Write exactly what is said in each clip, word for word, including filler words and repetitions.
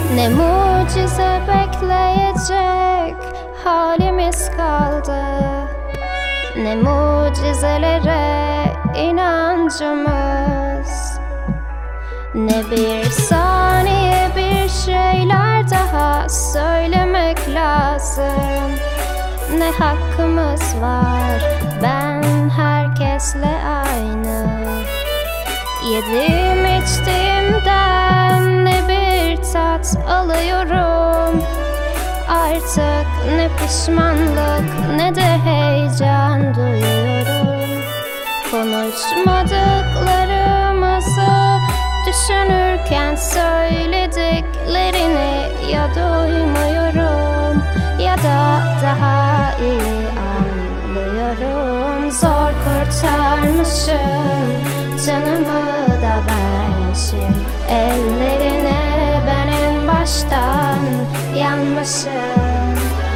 Ne mucize bekleyecek halimiz kaldı, ne mucizelere inancımız. Ne bir saniye bir şeyler daha söylemek lazım. Ne hakkımız var, ben herkesle aynı. Yediğim içtiğimden ne bir tat alıyorum. Artık ne pişmanlık ne de heyecan duyuyorum. Konuşmadıklarımızı düşünürken söylediklerini ya duymuyorum ya da daha iyi anlıyorum. Zor kurtarmışım, canımı da vermişim ellerine, ben en baştan yanmışım.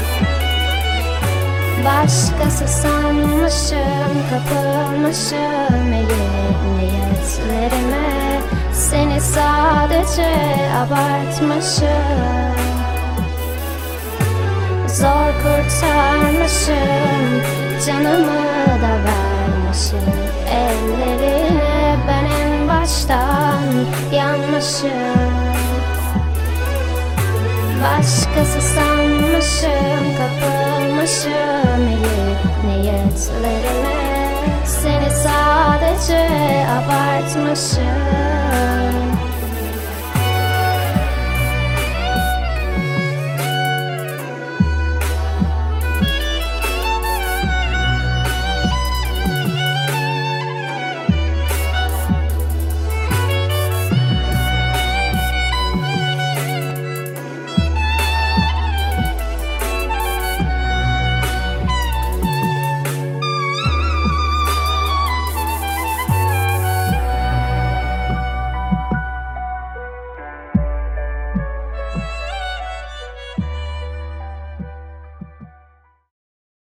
Başkası sanmışım, kapılmışım iyi niyetlerime. Seni sadece abartmışım. Zor kurtarmışım, canımı da vermişim ellerine, ben en baştan yanmışım. Başkası sanmışım, kapılmışım iyi niyetlerime. Seni sadece abartmışım.